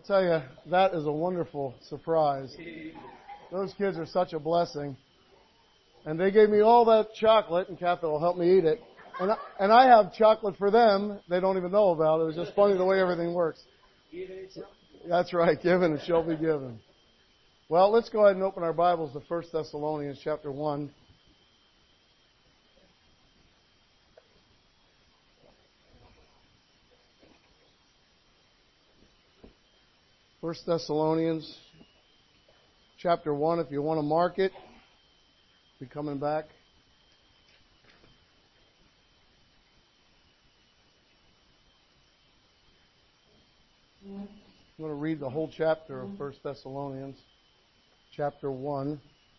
tell you, that is a wonderful surprise. Those kids are such a blessing. And they gave me all that chocolate, and Kathy will help me eat it. And I have chocolate for them they don't even know about. It was just funny the way everything works. That's right. Given, it shall be given. Well, let's go ahead and open our Bibles to 1 Thessalonians chapter 1. First Thessalonians chapter 1, if you want to mark it, be coming back. I'm going to read the whole chapter of 1 Thessalonians chapter 1.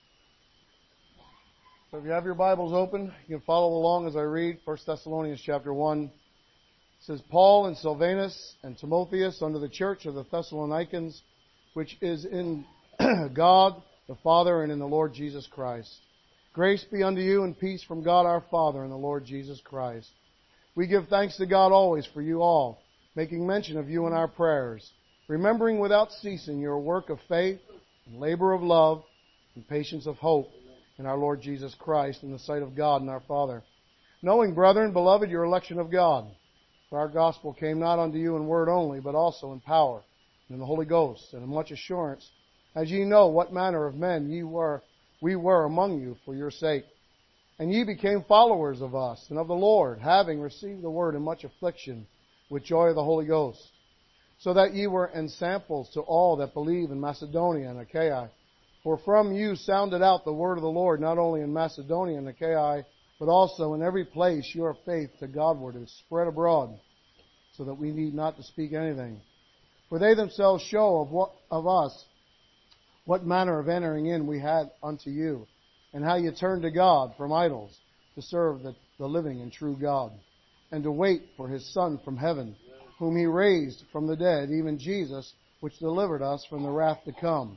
So if you have your Bibles open, you can follow along as I read 1 Thessalonians chapter 1. It says, Paul and Silvanus and Timotheus unto the church of the Thessalonians, which is in God the Father and in the Lord Jesus Christ. Grace be unto you and peace from God our Father and the Lord Jesus Christ. We give thanks to God always for you all, making mention of you in our prayers, remembering without ceasing your work of faith and labor of love and patience of hope in our Lord Jesus Christ in the sight of God and our Father. Knowing, brethren, beloved, your election of God. For our gospel came not unto you in word only, but also in power, and in the Holy Ghost, and in much assurance, as ye know what manner of men we were among you for your sake. And ye became followers of us and of the Lord, having received the word in much affliction, with joy of the Holy Ghost, so that ye were ensamples to all that believe in Macedonia and Achaia. For from you sounded out the word of the Lord, not only in Macedonia and Achaia, but also in every place your faith to Godward is spread abroad, so that we need not to speak anything. For they themselves show of us what manner of entering in we had unto you, and how you turned to God from idols to serve the living and true God, and to wait for His Son from heaven, whom He raised from the dead, even Jesus, which delivered us from the wrath to come.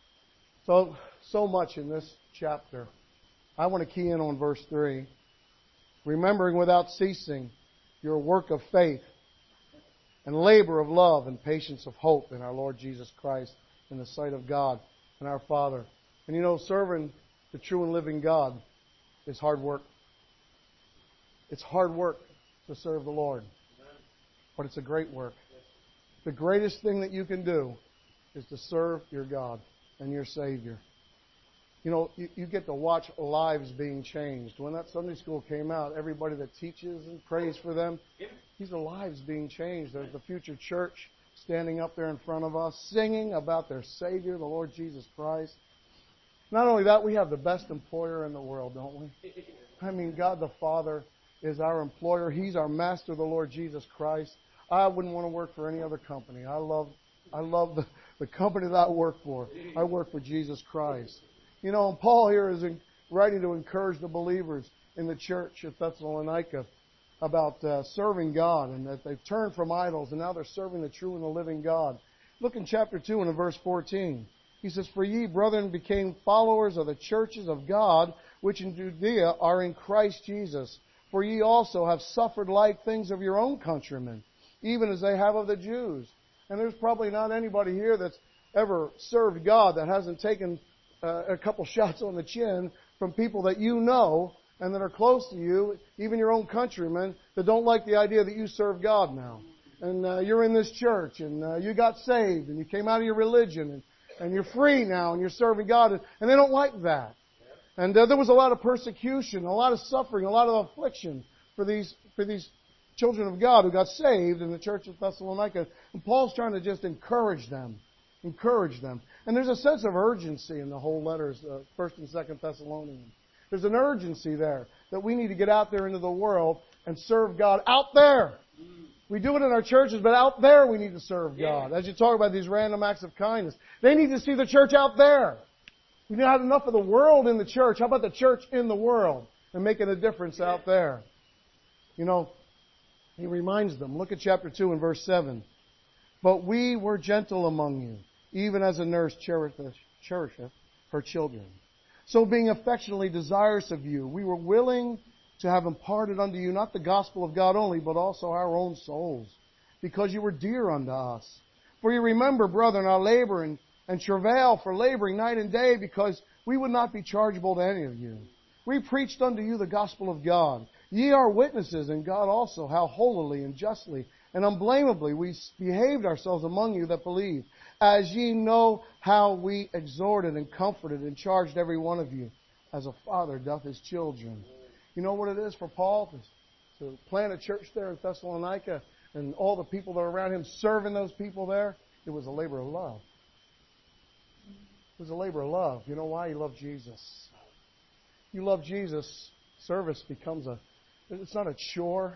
So much in this chapter. I want to key in on verse 3. Remembering without ceasing your work of faith and labor of love and patience of hope in our Lord Jesus Christ in the sight of God and our Father. And you know, serving the true and living God is hard work. It's hard work to serve the Lord. But it's a great work. The greatest thing that you can do is to serve your God and your Savior. You know, you get to watch lives being changed. When that Sunday school came out, everybody that teaches and prays for them, these are lives being changed. There's the future church standing up there in front of us, singing about their Savior, the Lord Jesus Christ. Not only that, we have the best employer in the world, don't we? I mean, God the Father is our employer. He's our master, the Lord Jesus Christ. I wouldn't want to work for any other company. I love the company that I work for. I work for Jesus Christ. You know, and Paul here is writing to encourage the believers in the church at Thessalonica about serving God, and that they've turned from idols and now they're serving the true and the living God. Look in chapter 2 and in verse 14. He says, For ye, brethren, became followers of the churches of God, which in Judea are in Christ Jesus. For ye also have suffered like things of your own countrymen, even as they have of the Jews. And there's probably not anybody here that's ever served God that hasn't taken a couple shots on the chin from people that you know and that are close to you, even your own countrymen, that don't like the idea that you serve God now. And you're in this church, and you got saved, and you came out of your religion, and you're free now, and you're serving God, and they don't like that. And there was a lot of persecution, a lot of suffering, a lot of affliction for these children of God who got saved in the church of Thessalonica. And Paul's trying to just encourage them. And there's a sense of urgency in the whole letters, 1st and 2nd Thessalonians. There's an urgency there that we need to get out there into the world and serve God out there. We do it in our churches, but out there we need to serve God. As you talk about these random acts of kindness, they need to see the church out there. We've not had enough of the world in the church. How about the church in the world and making a difference out there? You know, he reminds them. Look at chapter 2 and verse 7. But we were gentle among you, even as a nurse cherisheth her children. So being affectionately desirous of you, we were willing to have imparted unto you not the gospel of God only, but also our own souls, because you were dear unto us. For you remember, brethren, our labor and travail for laboring night and day, because we would not be chargeable to any of you. We preached unto you the gospel of God. Ye are witnesses, and God also, how holily and justly and unblameably we behaved ourselves among you that believe, as ye know how we exhorted and comforted and charged every one of you, as a father doth his children. You know what it is for Paul to plant a church there in Thessalonica, and all the people that are around him serving those people there? It was a labor of love. It was a labor of love. You know why? He loved Jesus. You love Jesus, service becomes it's not a chore.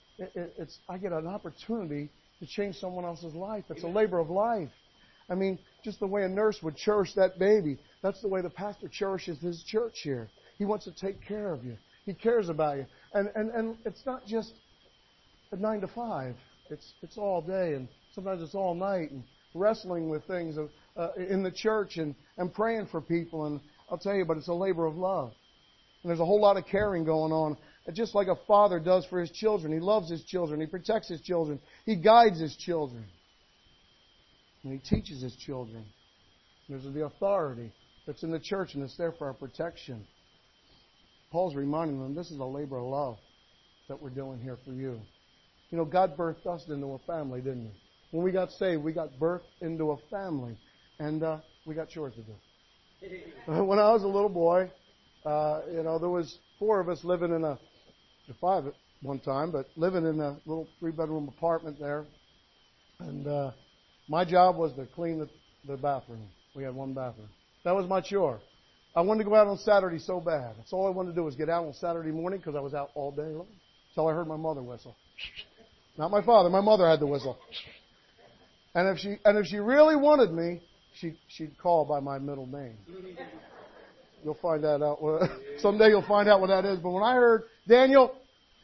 I get an opportunity to change someone else's life. It's a labor of life. I mean, just the way a nurse would cherish that baby, that's the way the pastor cherishes his church here. He wants to take care of you. He cares about you. And it's not just a 9 to 5. It's all day, and sometimes it's all night, and wrestling with things in the church and praying for people. And I'll tell you, but it's a labor of love. And there's a whole lot of caring going on. Just like a father does for his children. He loves his children. He protects his children. He guides his children. And he teaches his children. There's the authority that's in the church, and it's there for our protection. Paul's reminding them this is a labor of love that we're doing here for you. You know, God birthed us into a family, didn't He? When we got saved, we got birthed into a family. And we got chores to do. When I was a little boy, there was 4 of us living in 5 at one time, but living in a little 3-bedroom apartment there. And my job was to clean the bathroom. We had one bathroom. That was my chore. I wanted to go out on Saturday so bad. That's all I wanted to do was get out on Saturday morning because I was out all day long until I heard my mother whistle. Not my father. My mother had the whistle. And if she really wanted me, she'd call by my middle name. You'll find that out. Someday you'll find out what that is. But when I heard Daniel,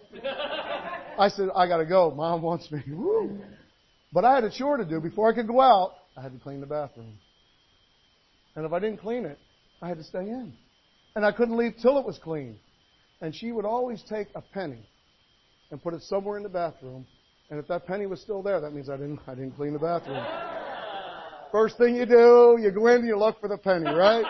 I said, I got to go. Mom wants me. Woo. But I had a chore to do. Before I could go out, I had to clean the bathroom. And if I didn't clean it, I had to stay in. And I couldn't leave till it was clean. And she would always take a penny and put it somewhere in the bathroom. And if that penny was still there, that means I didn't clean the bathroom. First thing you do, you go in and you look for the penny, right?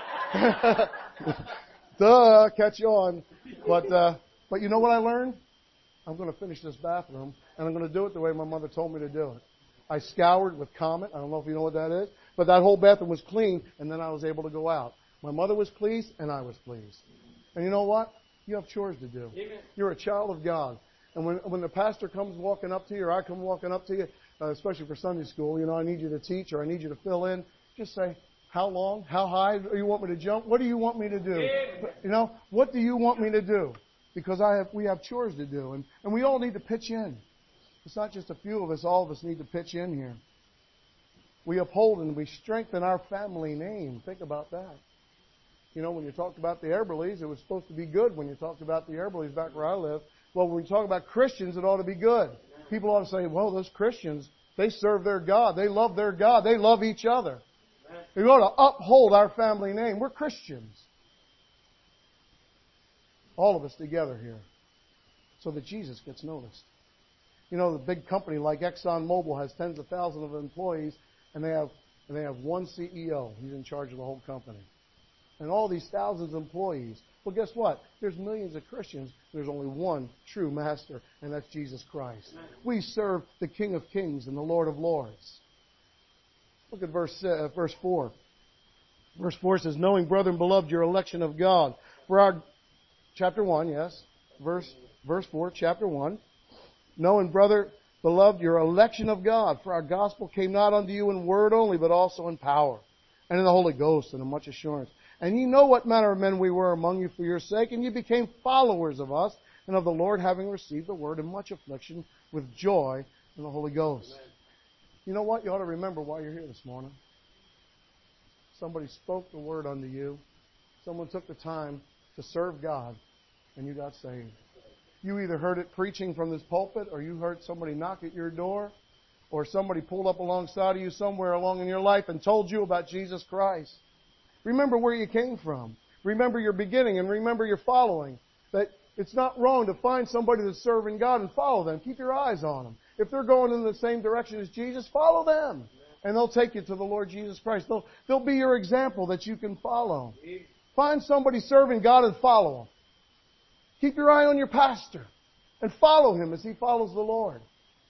Duh, catch you on. But you know what I learned? I'm going to finish this bathroom, and I'm going to do it the way my mother told me to do it. I scoured with Comet. I don't know if you know what that is. But that whole bathroom was clean, and then I was able to go out. My mother was pleased, and I was pleased. And you know what? You have chores to do. Amen. You're a child of God. And when the pastor comes walking up to you, or I come walking up to you, especially for Sunday school, I need you to teach or I need you to fill in, just say, how long? How high do you want me to jump? What do you want me to do? What do you want me to do? Because we have chores to do. And we all need to pitch in. It's not just a few of us. All of us need to pitch in here. We uphold and we strengthen our family name. Think about that. When you talked about the Eberleys, it was supposed to be good when you talked about the Eberleys back where I live. Well, when we talk about Christians, it ought to be good. People ought to say, well, those Christians, they serve their God. They love their God. They love each other. We ought to uphold our family name. We're Christians. All of us together here. So that Jesus gets noticed. The big company like ExxonMobil has tens of thousands of employees, and they have one CEO. He's in charge of the whole company. And all these thousands of employees. Well, guess what? There's millions of Christians. There's only one true master, and that's Jesus Christ. We serve the King of Kings and the Lord of Lords. Look at verse 4. Verse 4 says, knowing, brethren, beloved, your election of God. Chapter 1, yes. Verse 4, chapter 1. Knowing, brother, beloved, your election of God. For our gospel came not unto you in word only, but also in power, and in the Holy Ghost, and in much assurance. And ye know what manner of men we were among you for your sake, and ye became followers of us, and of the Lord, having received the word in much affliction, with joy in the Holy Ghost. Amen. You know what? You ought to remember why you're here this morning. Somebody spoke the word unto you. Someone took the time to serve God, and you got saved. You either heard it preaching from this pulpit, or you heard somebody knock at your door, or somebody pulled up alongside of you somewhere along in your life and told you about Jesus Christ. Remember where you came from. Remember your beginning and remember your following. That it's not wrong to find somebody that's serving God and follow them. Keep your eyes on them. If they're going in the same direction as Jesus, follow them. and they'll take you to the Lord Jesus Christ. They'll be your example that you can follow. Find somebody serving God and follow him. Keep your eye on your pastor and follow him as he follows the Lord.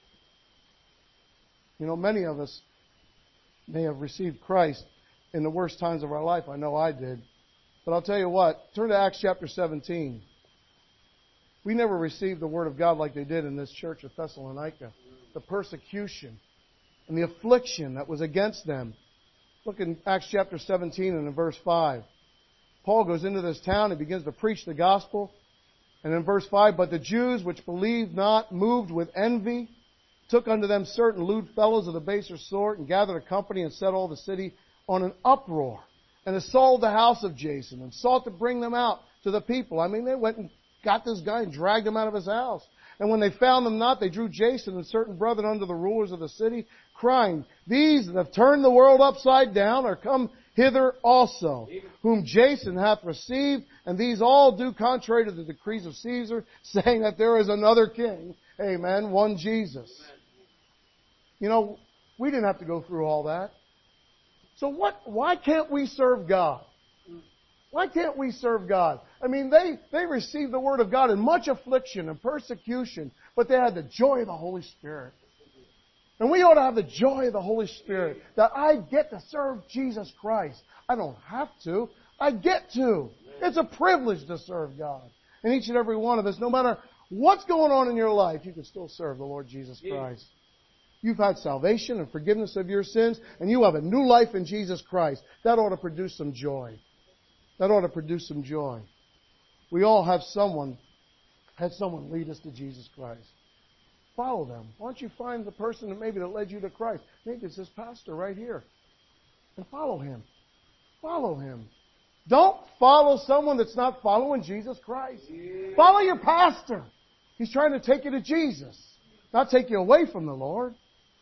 You know, many of us may have received Christ in the worst times of our life. I know I did. But I'll tell you what, turn to Acts chapter 17. We never received the Word of God like they did in this church of Thessalonica. The persecution and the affliction that was against them. Look in Acts chapter 17 and in verse 5. Paul goes into this town and begins to preach the gospel. And in verse 5, but the Jews which believed not, moved with envy, took unto them certain lewd fellows of the baser sort, and gathered a company and set all the city on an uproar, and assaulted the house of Jason, and sought to bring them out to the people. I mean, they went and got this guy and dragged him out of his house. And when they found them not, they drew Jason and certain brethren unto the rulers of the city, crying, these that have turned the world upside down are come hither also, whom Jason hath received, and these all do contrary to the decrees of Caesar, saying that there is another king, amen, one Jesus. You know, we didn't have to go through all that. So why can't we serve God? Why can't we serve God? I mean, they received the Word of God in much affliction and persecution, but they had the joy of the Holy Spirit. And we ought to have the joy of the Holy Spirit, that I get to serve Jesus Christ. I don't have to. I get to. It's a privilege to serve God. And each and every one of us, no matter what's going on in your life, you can still serve the Lord Jesus Christ. You've had salvation and forgiveness of your sins, and you have a new life in Jesus Christ. That ought to produce some joy. That ought to produce some joy. We all had someone lead us to Jesus Christ. Follow them. Why don't you find the person that led you to Christ? Maybe it's this pastor right here. And follow him. Follow him. Don't follow someone that's not following Jesus Christ. Follow your pastor. He's trying to take you to Jesus, not take you away from the Lord.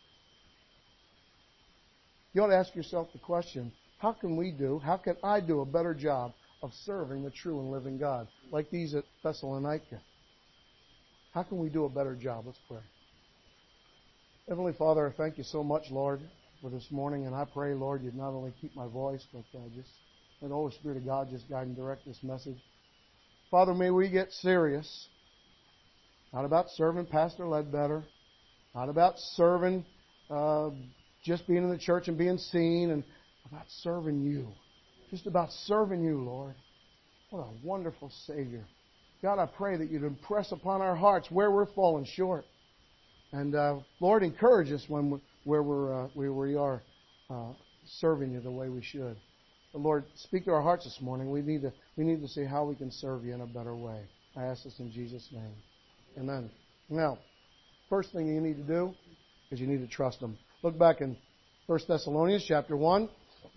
You ought to ask yourself the question, how can I do a better job of serving the true and living God, like these at Thessalonica? How can we do a better job? Let's pray. Heavenly Father, I thank you so much, Lord, for this morning, and I pray, Lord, you'd not only keep my voice, but just let the Holy Spirit of God just guide and direct this message. Father, may we get serious, not about serving Pastor Ledbetter, not about serving just being in the church and being seen, and about serving you. Just about serving you, Lord. What a wonderful Savior. God, I pray that you'd impress upon our hearts where we're falling short. And, Lord, encourage us where we are serving you the way we should. But, Lord, speak to our hearts this morning. We need to see how we can serve you in a better way. I ask this in Jesus' name. Amen. Now, first thing you need to do is you need to trust him. Look back in 1 Thessalonians chapter 1.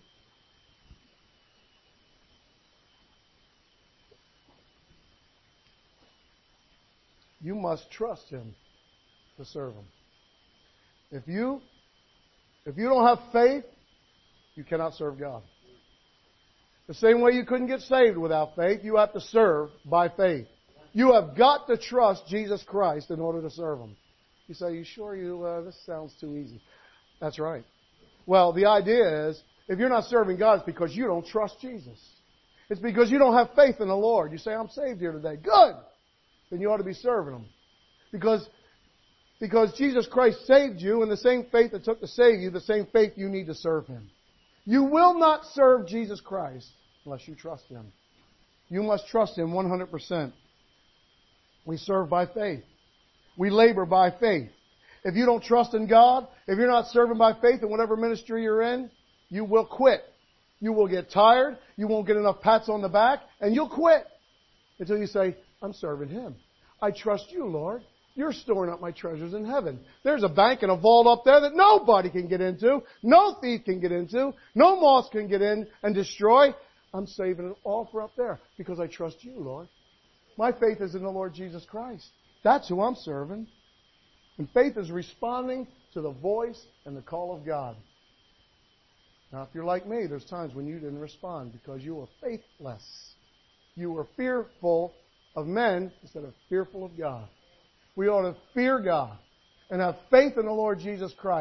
You must trust him to serve him. If you don't have faith, you cannot serve God. The same way you couldn't get saved without faith, you have to serve by faith. You have got to trust Jesus Christ in order to serve him. You say, you sure this sounds too easy? That's right. Well, the idea is, if you're not serving God, it's because you don't trust Jesus. It's because you don't have faith in the Lord. You say, I'm saved here today. Good! Then you ought to be serving him. Because Jesus Christ saved you, and the same faith it took to save you, the same faith you need to serve him. You will not serve Jesus Christ unless you trust him. You must trust him 100%. We serve by faith. We labor by faith. If you don't trust in God, if you're not serving by faith in whatever ministry you're in, you will quit. You will get tired. You won't get enough pats on the back, and you'll quit until you say, I'm serving him. I trust you, Lord. You're storing up my treasures in heaven. There's a bank and a vault up there that nobody can get into. No thief can get into. No moth can get in and destroy. I'm saving it all for up there because I trust you, Lord. My faith is in the Lord Jesus Christ. That's who I'm serving. And faith is responding to the voice and the call of God. Now, if you're like me, there's times when you didn't respond because you were faithless. You were fearful of men instead of fearful of God. We ought to fear God and have faith in the Lord Jesus Christ.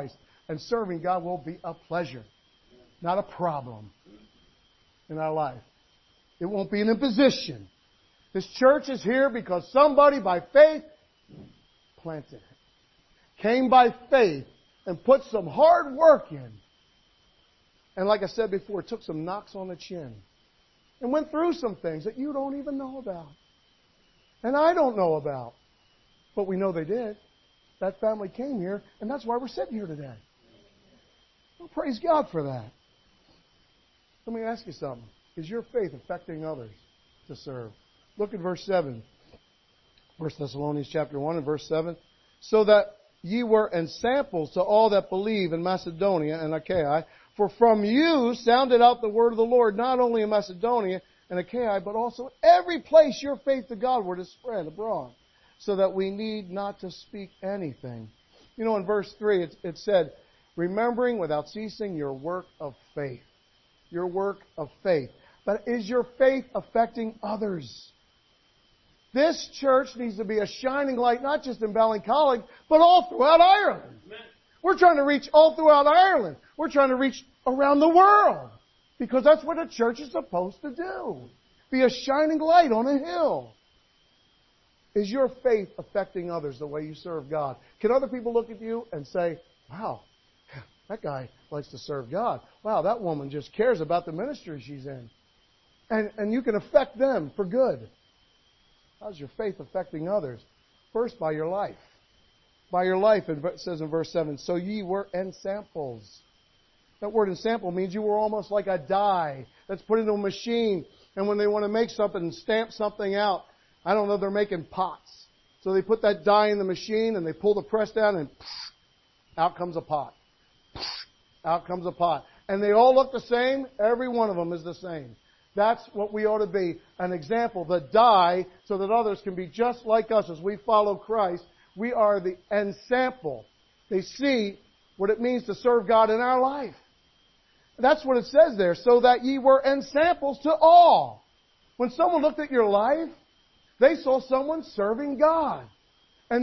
And serving God will be a pleasure, not a problem in our life. It won't be an imposition. This church is here because somebody by faith planted it. Came by faith and put some hard work in. And like I said before, took some knocks on the chin. And went through some things that you don't even know about. And I don't know about. But we know they did. That family came here, and that's why we're sitting here today. Well, praise God for that. Let me ask you something. Is your faith affecting others to serve? Look at verse 7. 1 Thessalonians chapter 1 and verse 7. So that ye were ensamples to all that believe in Macedonia and Achaia. For from you sounded out the word of the Lord, not only in Macedonia and Achaia, but also every place your faith to Godward is spread abroad, so that we need not to speak anything. You know, in verse 3 it said, remembering without ceasing your work of faith. Your work of faith. But is your faith affecting others? This church needs to be a shining light, not just in Ballincollig, but all throughout Ireland. Amen. We're trying to reach all throughout Ireland. We're trying to reach around the world. Because that's what a church is supposed to do. Be a shining light on a hill. Is your faith affecting others the way you serve God? Can other people look at you and say, wow, that guy likes to serve God. Wow, that woman just cares about the ministry she's in. And you can affect them for good. How's your faith affecting others? First, by your life. By your life, it says in verse 7, so ye were ensamples. That word ensample means you were almost like a die that's put into a machine. And when they want to make something and stamp something out, I don't know, they're making pots. So they put that die in the machine and they pull the press down and out comes a pot. Out comes a pot. And they all look the same. Every one of them is the same. That's what we ought to be, an example, the die, so that others can be just like us as we follow Christ. We are the ensample. They see what it means to serve God in our life. That's what it says there, so that ye were ensamples to all. When someone looked at your life, they saw someone serving God. And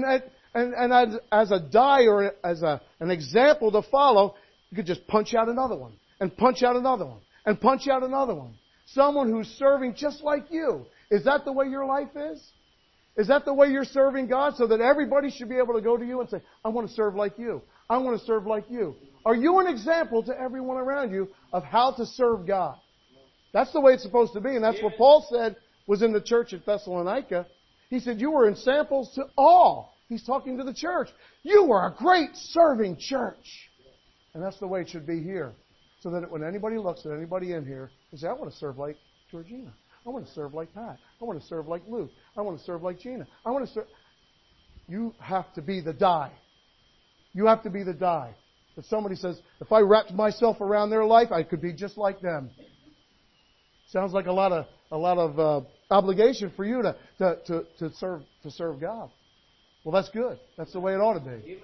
as a die or as an example to follow, you could just punch out another one, and punch out another one, and punch out another one. Someone who's serving just like you. Is that the way your life is? Is that the way you're serving God? So that everybody should be able to go to you and say, I want to serve like you. I want to serve like you. Are you an example to everyone around you of how to serve God? That's the way it's supposed to be. And that's what Paul said was in the church at Thessalonica. He said, you were ensamples to all. He's talking to the church. You were a great serving church. And that's the way it should be here. So that when anybody looks at anybody in here, they say, I want to serve like Georgina. I want to serve like Pat. I want to serve like Luke. I want to serve like Gina. I want to serve. You have to be the die. You have to be the die. If somebody says, if I wrapped myself around their life, I could be just like them. Sounds like a lot of obligation for you to serve God. Well, that's good. That's the way it ought to be.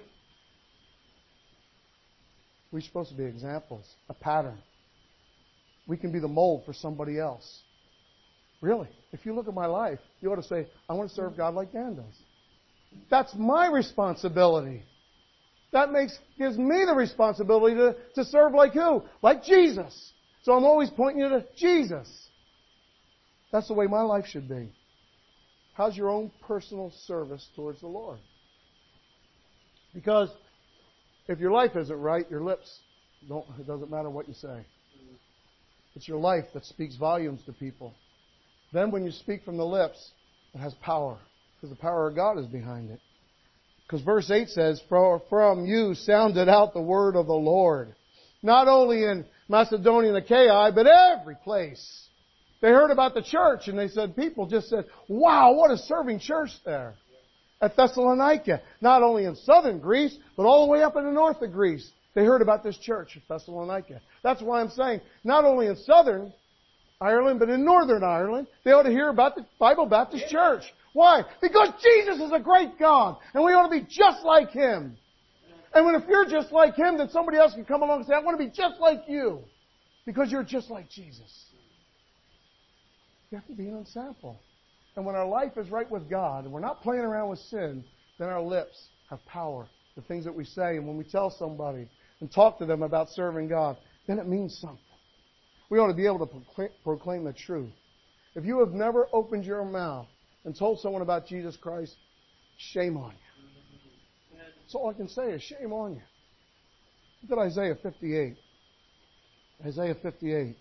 We're supposed to be examples, a pattern. We can be the mold for somebody else. Really, if you look at my life, you ought to say, I want to serve God like Dan does. That's my responsibility. That gives me the responsibility to serve like who? Like Jesus. So I'm always pointing you to Jesus. That's the way my life should be. How's your own personal service towards the Lord? Because if your life isn't right, your lips it doesn't matter what you say. It's your life that speaks volumes to people. Then when you speak from the lips, it has power. Because the power of God is behind it. Because verse 8 says, from you sounded out the word of the Lord. Not only in Macedonia and Achaia, but every place. They heard about the church and they said, people just said, wow, what a serving church there. At Thessalonica. Not only in southern Greece, but all the way up in the north of Greece. They heard about this church at Thessalonica. That's why I'm saying, not only in southern Ireland, but in northern Ireland, they ought to hear about the Bible Baptist Church. Why? Because Jesus is a great God, and we ought to be just like Him. And if you're just like Him, then somebody else can come along and say, I want to be just like you, because you're just like Jesus. You have to be an example. And when our life is right with God, and we're not playing around with sin, then our lips have power. The things that we say, and when we tell somebody, and talk to them about serving God, then it means something. We ought to be able to proclaim the truth. If you have never opened your mouth and told someone about Jesus Christ, shame on you. That's all I can say is shame on you. Look at Isaiah 58. Isaiah 58.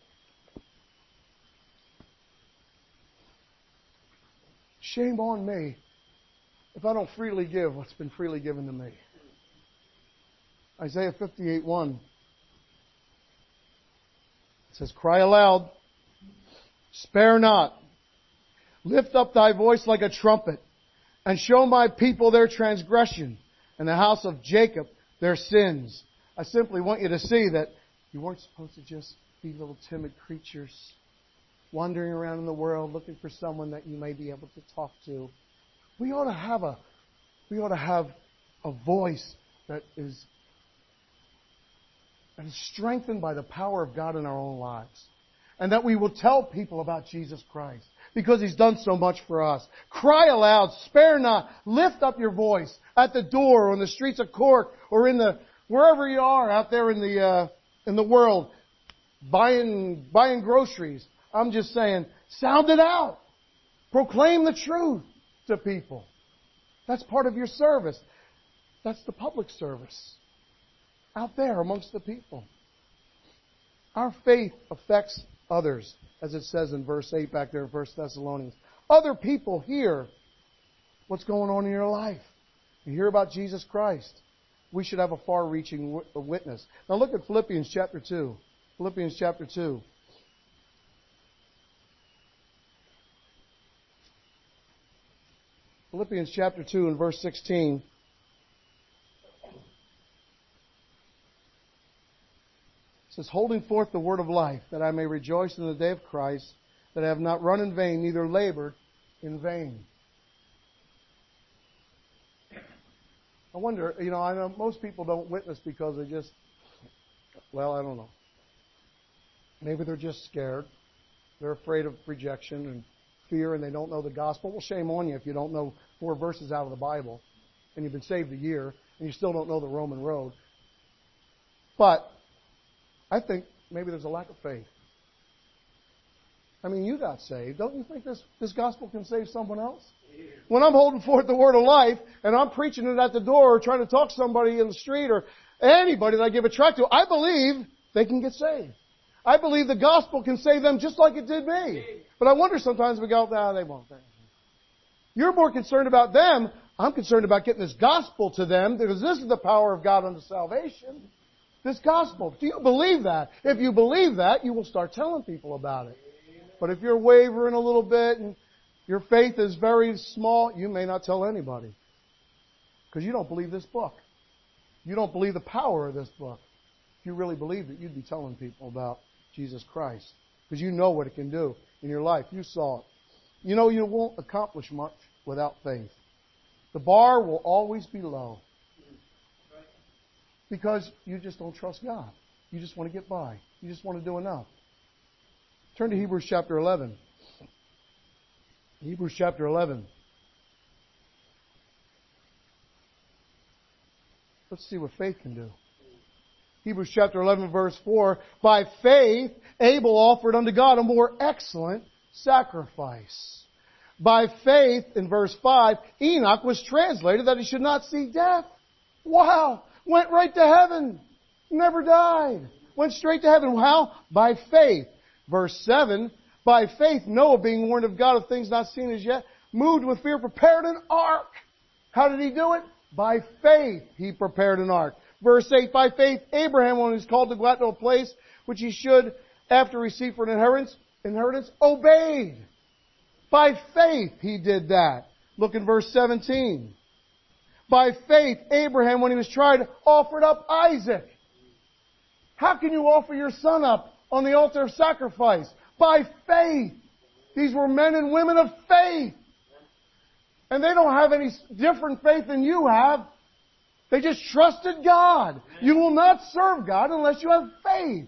Shame on me if I don't freely give what's been freely given to me. Isaiah 58:1. It says, cry aloud, spare not, lift up thy voice like a trumpet, and show my people their transgression, and the house of Jacob their sins. I simply want you to see that you weren't supposed to just be little timid creatures wandering around in the world looking for someone that you may be able to talk to. We ought to have a voice that is strengthened by the power of God in our own lives. And that we will tell people about Jesus Christ because He's done so much for us. Cry aloud, spare not, lift up your voice at the door or in the streets of Cork or wherever you are out there in the world buying groceries. I'm just saying, sound it out. Proclaim the truth to people. That's part of your service. That's the public service out there amongst the people. Our faith affects others, as it says in verse 8 back there in 1 Thessalonians. Other people hear what's going on in your life. You hear about Jesus Christ. We should have a far-reaching witness. Now look at Philippians chapter 2. Philippians chapter 2. Philippians chapter 2 and verse 16. It says, holding forth the word of life, that I may rejoice in the day of Christ, that I have not run in vain, neither labored in vain. I wonder, I know most people don't witness because they just, I don't know. Maybe they're just scared. They're afraid of rejection and fear, and they don't know the gospel. Well, shame on you if you don't know 4 verses out of the Bible, and you've been saved a year, and you still don't know the Roman road. But I think maybe there's a lack of faith. I mean, you got saved. Don't you think this gospel can save someone else? When I'm holding forth the word of life and I'm preaching it at the door or trying to talk to somebody in the street or anybody that I give a tract to, I believe they can get saved. I believe the gospel can save them just like it did me. But I wonder sometimes we go, they won't. You're more concerned about them. I'm concerned about getting this gospel to them because this is the power of God unto salvation. This gospel. Do you believe that? If you believe that, you will start telling people about it. But if you're wavering a little bit and your faith is very small, you may not tell anybody. Because you don't believe this book. You don't believe the power of this book. If you really believed it, you'd be telling people about Jesus Christ. Because you know what it can do in your life. You saw it. You know you won't accomplish much without faith. The bar will always be low. Because you just don't trust God. You just want to get by. You just want to do enough. Turn to Hebrews chapter 11. Hebrews chapter 11. Let's see what faith can do. Hebrews chapter 11 verse 4. By faith Abel offered unto God a more excellent sacrifice. By faith, in verse 5, Enoch was translated that he should not see death. Wow! Went right to heaven. Never died. Went straight to heaven. How? By faith. Verse 7, by faith Noah, being warned of God of things not seen as yet, moved with fear, prepared an ark. How did he do it? By faith he prepared an ark. Verse 8, by faith Abraham, when he was called to go out to a place which he should, after receive for an inheritance, obeyed. By faith he did that. Look in verse 17. By faith Abraham, when he was tried, offered up Isaac. How can you offer your son up on the altar of sacrifice? By faith. These were men and women of faith. And they don't have any different faith than you have. They just trusted God. You will not serve God unless you have faith.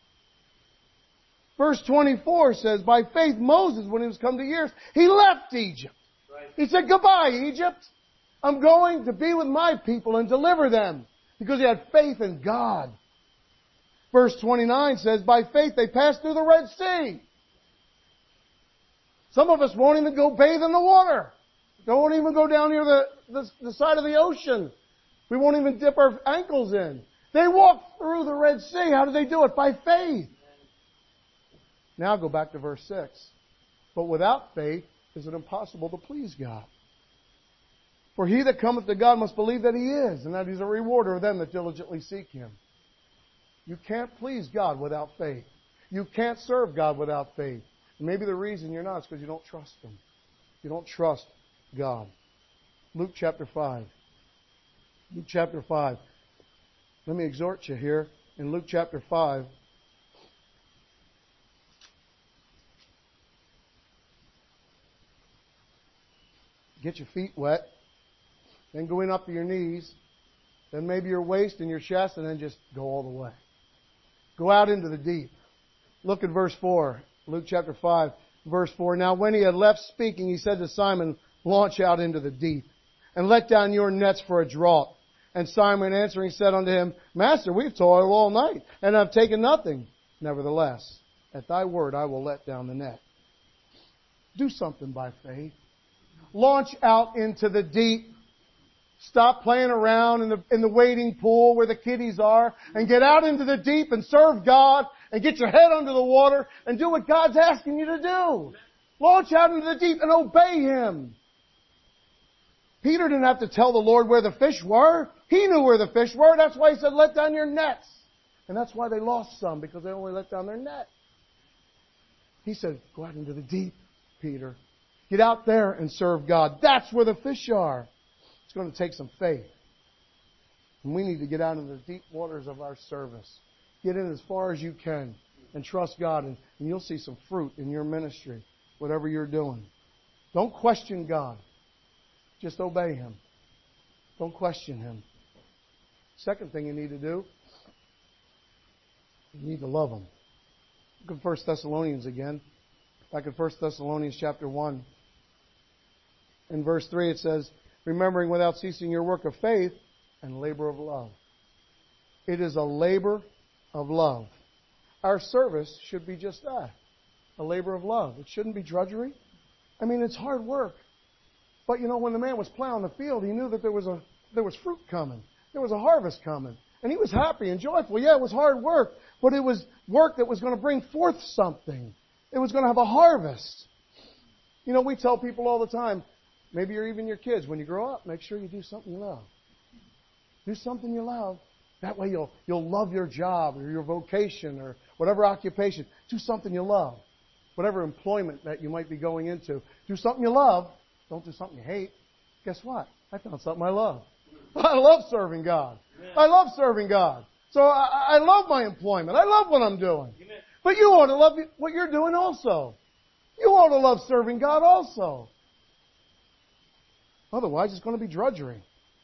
Verse 24 says, by faith Moses, when he was come to years, he left Egypt. He said, goodbye, Egypt. I'm going to be with my people and deliver them. Because he had faith in God. Verse 29 says, by faith they passed through the Red Sea. Some of us won't even go bathe in the water. Don't even go down near the side of the ocean. We won't even dip our ankles in. They walked through the Red Sea. How did they do it? By faith. Now go back to verse 6. But without faith is it impossible to please God. For he that cometh to God must believe that He is, and that He's a rewarder of them that diligently seek Him. You can't please God without faith. You can't serve God without faith. And maybe the reason you're not is because you don't trust Him. You don't trust God. Luke chapter 5. Luke chapter 5. Let me exhort you here in Luke chapter 5. Get your feet wet. Then go in up to your knees. Then maybe your waist and your chest, and then just go all the way. Go out into the deep. Look at verse 4. Luke chapter 5, verse 4. Now when He had left speaking, He said to Simon, launch out into the deep, and let down your nets for a draught. And Simon answering said unto Him, Master, we've toiled all night, and have taken nothing. Nevertheless, at Thy word I will let down the net. Do something by faith. Launch out into the deep. Stop playing around in the wading pool where the kiddies are, and get out into the deep and serve God and get your head under the water and do what God's asking you to do. Launch out into the deep and obey Him. Peter didn't have to tell the Lord where the fish were. He knew where the fish were. That's why He said, let down your nets. And that's why they lost some, because they only let down their net. He said, go out into the deep, Peter. Get out there and serve God. That's where the fish are. It's going to take some faith. And we need to get out into the deep waters of our service. Get in as far as you can and trust God, and you'll see some fruit in your ministry, whatever you're doing. Don't question God. Just obey Him. Don't question Him. Second thing you need to do, you need to love Him. Look at 1 Thessalonians again. Back in 1 Thessalonians chapter 1. In verse 3 it says, remembering without ceasing your work of faith and labor of love. It is a labor of love. Our service should be just that. A labor of love. It shouldn't be drudgery. I mean, it's hard work. But you know, when the man was plowing the field, he knew that there was fruit coming. There was a harvest coming. And he was happy and joyful. Yeah, it was hard work. But it was work that was going to bring forth something. It was going to have a harvest. You know, we tell people all the time, maybe you're even your kids, when you grow up, make sure you do something you love. Do something you love. That way you'll love your job or your vocation or whatever occupation. Do something you love. Whatever employment that you might be going into. Do something you love. Don't do something you hate. Guess what? I found something I love. I love serving God. I love serving God. So I love my employment. I love what I'm doing. But you ought to love what you're doing also. You ought to love serving God also. Otherwise, it's going to be drudgery.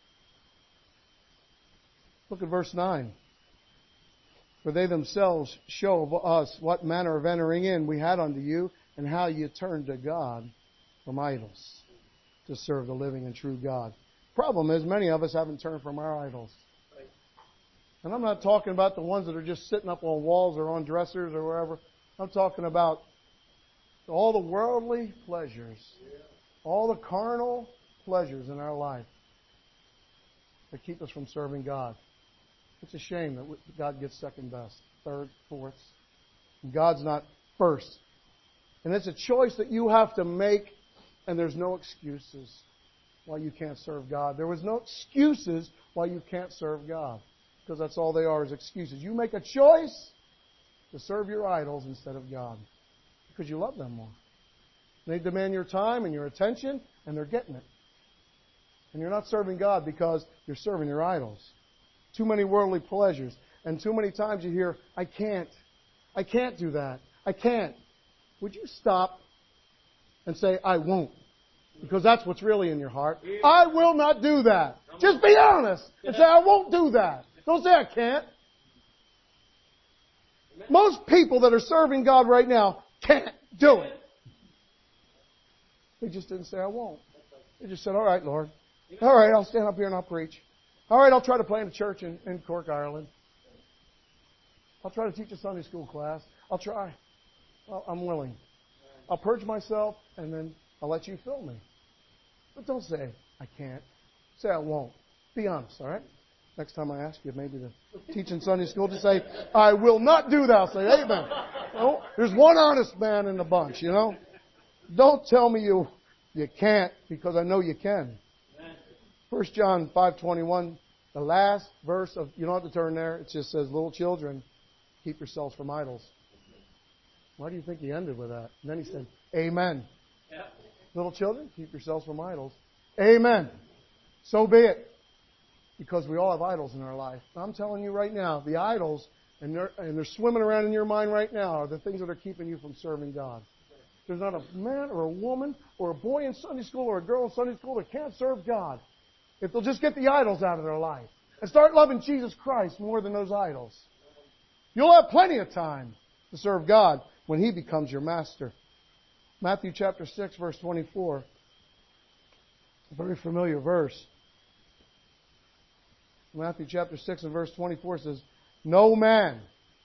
Look at verse 9. For they themselves show us what manner of entering in we had unto you, and how you turned to God from idols to serve the living and true God. Problem is, many of us haven't turned from our idols. And I'm not talking about the ones that are just sitting up on walls or on dressers or wherever. I'm talking about all the worldly pleasures, all the carnal pleasures in our life that keep us from serving God. It's a shame that God gets second best, third, fourth. And God's not first. And it's a choice that you have to make, and there's no excuses why you can't serve God. There was no excuses why you can't serve God, because that's all they are, is excuses. You make a choice to serve your idols instead of God because you love them more. They demand your time and your attention, and they're getting it. And you're not serving God because you're serving your idols. Too many worldly pleasures. And too many times you hear, I can't do that. I can't. Would you stop and say, I won't? Because that's what's really in your heart. I will not do that. Just be honest and say, I won't do that. Don't say I can't. Most people that are serving God right now can't do it. They just didn't say, I won't. They just said, all right, Lord. All right, I'll stand up here and I'll preach. All right, I'll try to plant a church in Cork, Ireland. I'll try to teach a Sunday school class. I'll try. I'm willing. I'll purge myself, and then I'll let you fill me. But don't say, I can't. Say, I won't. Be honest, all right? Next time I ask you maybe to teach in Sunday school, just say, I will not do that. I'll say, amen. Oh, there's one honest man in the bunch, you know? Don't tell me you can't, because I know you can. 1 John 5:21, the last verse of, you don't have to turn there, it just says, little children, keep yourselves from idols. Why do you think he ended with that? And then he said, amen. Yeah. Little children, keep yourselves from idols. Amen. So be it. Because we all have idols in our life. I'm telling you right now, the idols, and they're swimming around in your mind right now, are the things that are keeping you from serving God. There's not a man or a woman or a boy in Sunday school or a girl in Sunday school that can't serve God if they'll just get the idols out of their life and start loving Jesus Christ more than those idols. You'll have plenty of time to serve God when He becomes your master. Matthew chapter 6, verse 24. A very familiar verse. Matthew chapter 6 and verse 24 says, no man,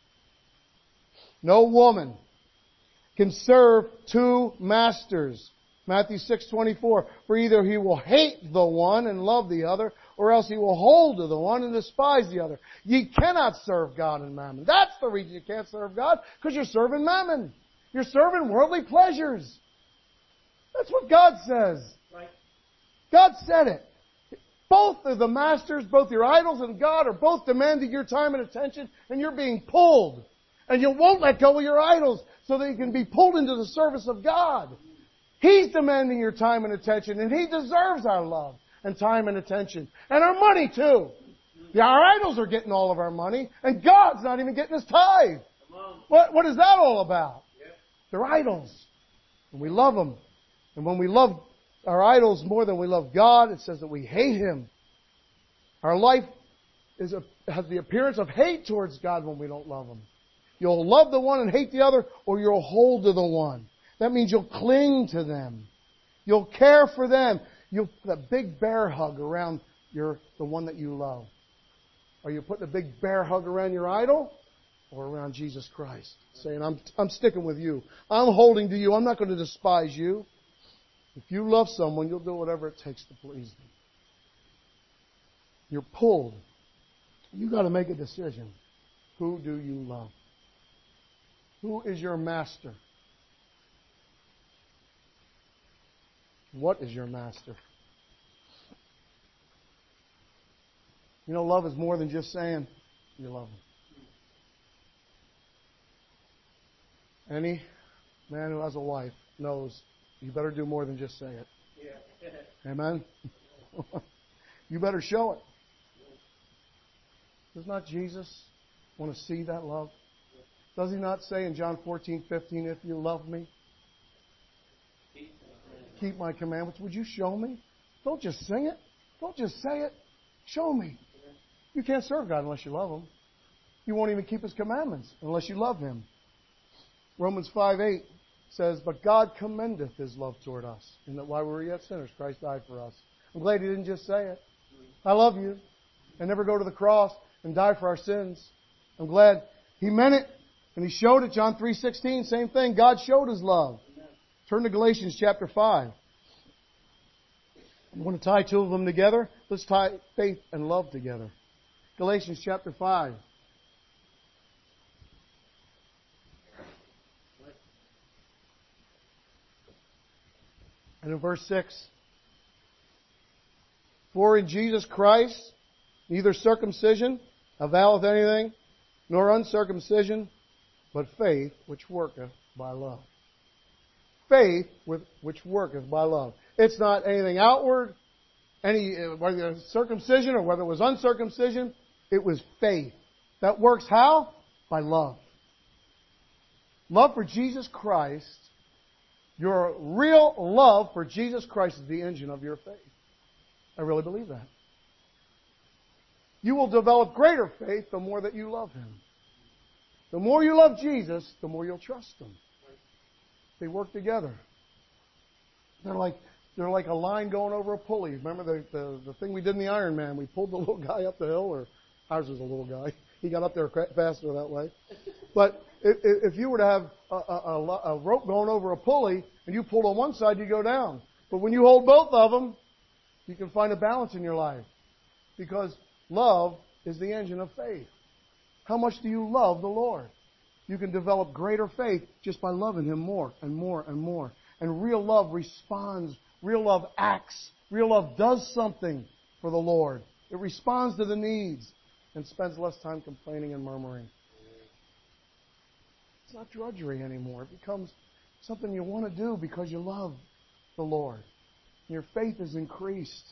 no woman can serve two masters. Matthew 6:24. For either he will hate the one and love the other, or else he will hold to the one and despise the other. Ye cannot serve God and mammon. That's the reason you can't serve God, because you're serving mammon. You're serving worldly pleasures. That's what God says. Right. God said it. Both of the masters, both your idols and God, are both demanding your time and attention, and you're being pulled. And you won't let go of your idols so that you can be pulled into the service of God. He's demanding your time and attention, and He deserves our love and time and attention. And our money, too. Yeah, our idols are getting all of our money, and God's not even getting His tithe. What is that all about? They're idols. And we love them. And when we love our idols more than we love God, it says that we hate Him. Our life has the appearance of hate towards God when we don't love Him. You'll love the one and hate the other, or you'll hold to the one. That means you'll cling to them. You'll care for them. You'll put a big bear hug around the one that you love. Are you putting a big bear hug around your idol or around Jesus Christ? Saying, I'm sticking with you. I'm holding to you. I'm not going to despise you. If you love someone, you'll do whatever it takes to please them. You're pulled. You've got to make a decision. Who do you love? Who is your master? What is your master? You know, love is more than just saying you love him. Any man who has a wife knows you better do more than just say it. Yeah. Amen? You better show it. Does not Jesus want to see that love? Does He not say in John 14:15, if you love me, keep my commandments? Would you show me? Don't just sing it. Don't just say it. Show me. You can't serve God unless you love Him. You won't even keep His commandments unless you love Him. Romans 5:8 says, but God commendeth His love toward us, in that while we were yet sinners, Christ died for us. I'm glad He didn't just say it. I love you. And never go to the cross and die for our sins. I'm glad He meant it. And He showed it. John 3:16, same thing. God showed His love. Turn to Galatians chapter 5. You want to tie two of them together? Let's tie faith and love together. Galatians chapter 5. And in verse 6. For in Jesus Christ, neither circumcision availeth anything, nor uncircumcision, but faith which worketh by love. Faith which worketh by love. It's not anything outward, whether it was circumcision or whether it was uncircumcision. It was faith. That works how? By love. Love for Jesus Christ. Your real love for Jesus Christ is the engine of your faith. I really believe that. You will develop greater faith the more that you love Him. The more you love Jesus, the more you'll trust Him. They work together. They're like a line going over a pulley. Remember the thing we did in the Iron Man? We pulled the little guy up the hill, or ours was a little guy. He got up there faster that way. But if you were to have a rope going over a pulley and you pull on one side, you go down. But when you hold both of them, you can find a balance in your life. Because love is the engine of faith. How much do you love the Lord? You can develop greater faith just by loving Him more and more and more. And real love responds. Real love acts. Real love does something for the Lord. It responds to the needs and spends less time complaining and murmuring. It's not drudgery anymore. It becomes something you want to do because you love the Lord. And your faith is increased.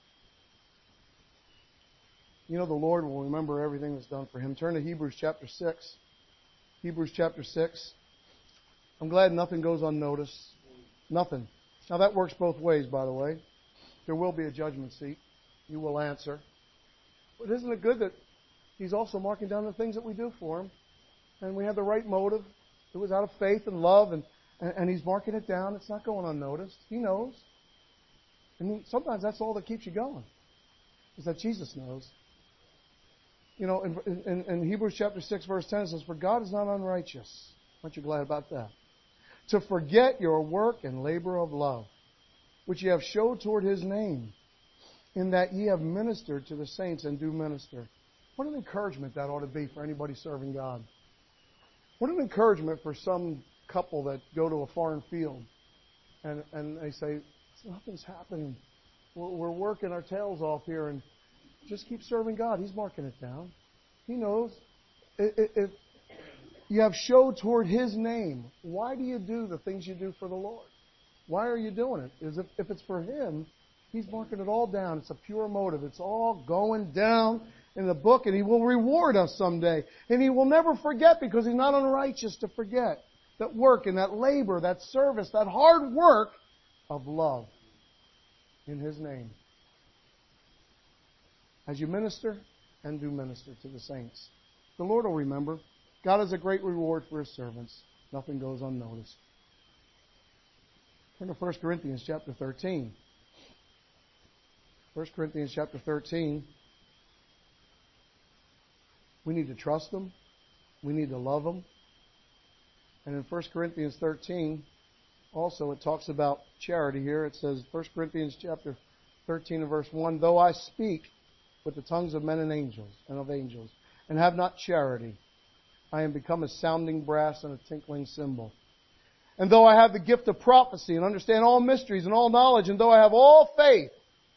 You know the Lord will remember everything that's done for Him. Turn to Hebrews chapter 6. Hebrews chapter 6. I'm glad nothing goes unnoticed. Nothing. Now that works both ways, by the way. There will be a judgment seat. You will answer. But isn't it good that He's also marking down the things that we do for Him? And we have the right motive. It was out of faith and love, and He's marking it down. It's not going unnoticed. He knows. And sometimes that's all that keeps you going, is that Jesus knows. You know, in Hebrews chapter 6, verse 10, it says, "For God is not unrighteous." Aren't you glad about that? "To forget your work and labor of love, which ye have showed toward His name, in that ye have ministered to the saints and do minister." What an encouragement that ought to be for anybody serving God. What an encouragement for some couple that go to a foreign field and they say, "Nothing's happening. We're working our tails off here, and just keep serving God. He's marking it down. He knows." If you have showed toward His name, why do you do the things you do for the Lord? Why are you doing it? If it's for Him, He's marking it all down. It's a pure motive. It's all going down in the book, and He will reward us someday. And He will never forget, because He's not unrighteous to forget that work and that labor, that service, that hard work of love in His name. As you minister and do minister to the saints, the Lord will remember. God has a great reward for His servants. Nothing goes unnoticed. Turn to 1 Corinthians chapter 13. 1 Corinthians chapter 13. We need to trust Him. We need to love Him. And in 1 Corinthians 13, also it talks about charity here. It says, 1 Corinthians chapter 13 and verse 1, "Though I speak with the tongues of men and of angels, and have not charity, I am become a sounding brass and a tinkling cymbal. And though I have the gift of prophecy and understand all mysteries and all knowledge, and though I have all faith,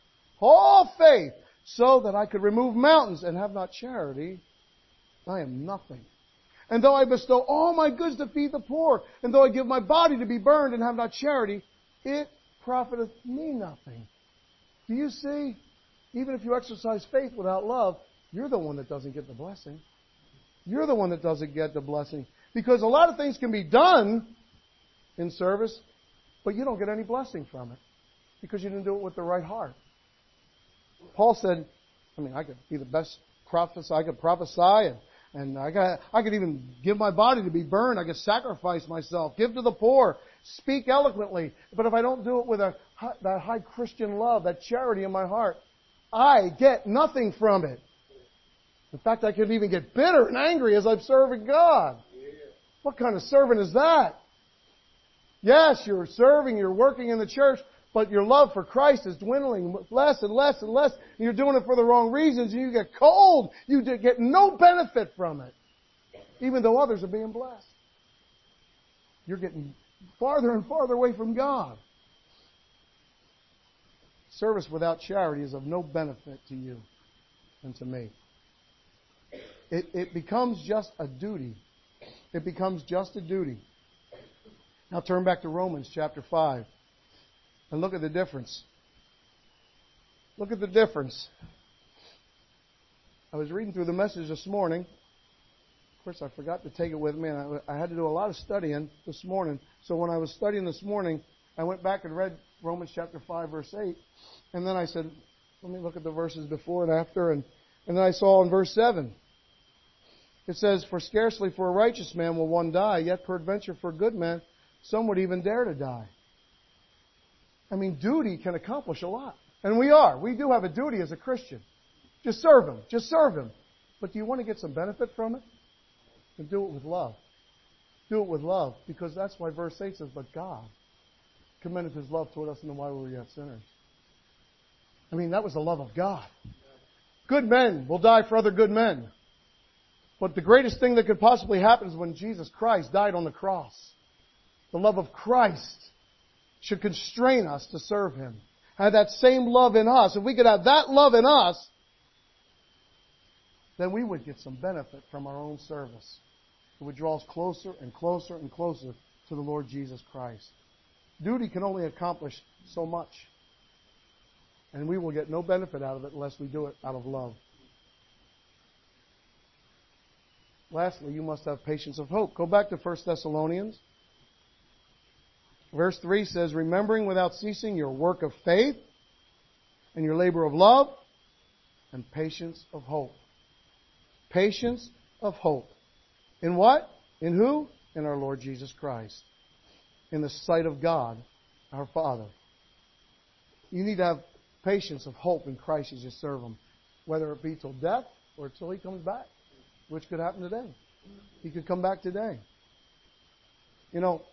so that I could remove mountains, and have not charity, I am nothing. And though I bestow all my goods to feed the poor, and though I give my body to be burned and have not charity, it profiteth me nothing." Do you see? Even if you exercise faith without love, you're the one that doesn't get the blessing. You're the one that doesn't get the blessing. Because a lot of things can be done in service, but you don't get any blessing from it, because you didn't do it with the right heart. Paul said, I could be the best prophet. I could prophesy, and I could even give my body to be burned. I could sacrifice myself, give to the poor, speak eloquently. But if I don't do it with that high Christian love, that charity in my heart, I get nothing from it. In fact, I could even get bitter and angry as I'm serving God. What kind of servant is that? Yes, you're serving, you're working in the church, but your love for Christ is dwindling less and less and less. And you're doing it for the wrong reasons, and you get cold. You get no benefit from it, even though others are being blessed. You're getting farther and farther away from God. Service without charity is of no benefit to you and to me. It becomes just a duty. It becomes just a duty. Now turn back to Romans chapter 5 and look at the difference. Look at the difference. I was reading through the message this morning. Of course, I forgot to take it with me, and I had to do a lot of studying this morning. So when I was studying this morning, I went back and read Romans chapter 5, verse 8. And then I said, let me look at the verses before and after. And then I saw in verse 7, it says, "For scarcely for a righteous man will one die, yet peradventure for a good man, some would even dare to die." Duty can accomplish a lot. And we do have a duty as a Christian. Just serve Him. Just serve Him. But do you want to get some benefit from it? Then do it with love. Do it with love, because that's why verse 8 says, but God commendeth His love toward us in the while we were yet sinners. I mean, that was the love of God. Good men will die for other good men. But the greatest thing that could possibly happen is when Jesus Christ died on the cross. The love of Christ should constrain us to serve Him. Have that same love in us. If we could have that love in us, then we would get some benefit from our own service. It would draw us closer and closer and closer to the Lord Jesus Christ. Duty can only accomplish so much. And we will get no benefit out of it unless we do it out of love. Lastly, you must have patience of hope. Go back to 1 Thessalonians. Verse 3 says, remembering without ceasing your work of faith and your labor of love and patience of hope. Patience of hope. In what? In who? In our Lord Jesus Christ. In the sight of God, our Father. You need to have patience of hope in Christ as you serve Him, whether it be till death or till He comes back, which could happen today. He could come back today. You know,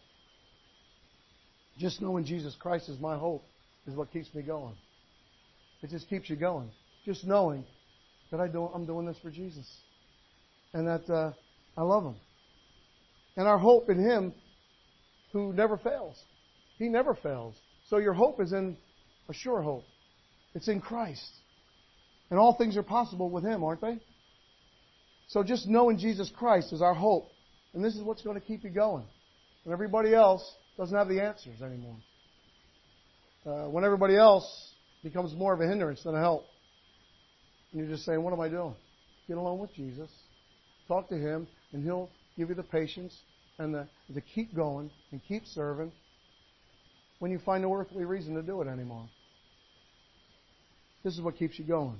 just knowing Jesus Christ is my hope is what keeps me going. It just keeps you going. Just knowing that I'm doing this for Jesus. And that I love Him. And our hope in Him who never fails. He never fails. So your hope is in a sure hope. It's in Christ. And all things are possible with Him, aren't they? So just knowing Jesus Christ is our hope. And this is what's going to keep you going. When everybody else doesn't have the answers anymore. When everybody else becomes more of a hindrance than a help. And you're just saying, what am I doing? Get along with Jesus. Talk to Him, and He'll give you the patience and to keep going and keep serving when you find no earthly reason to do it anymore. This is what keeps you going.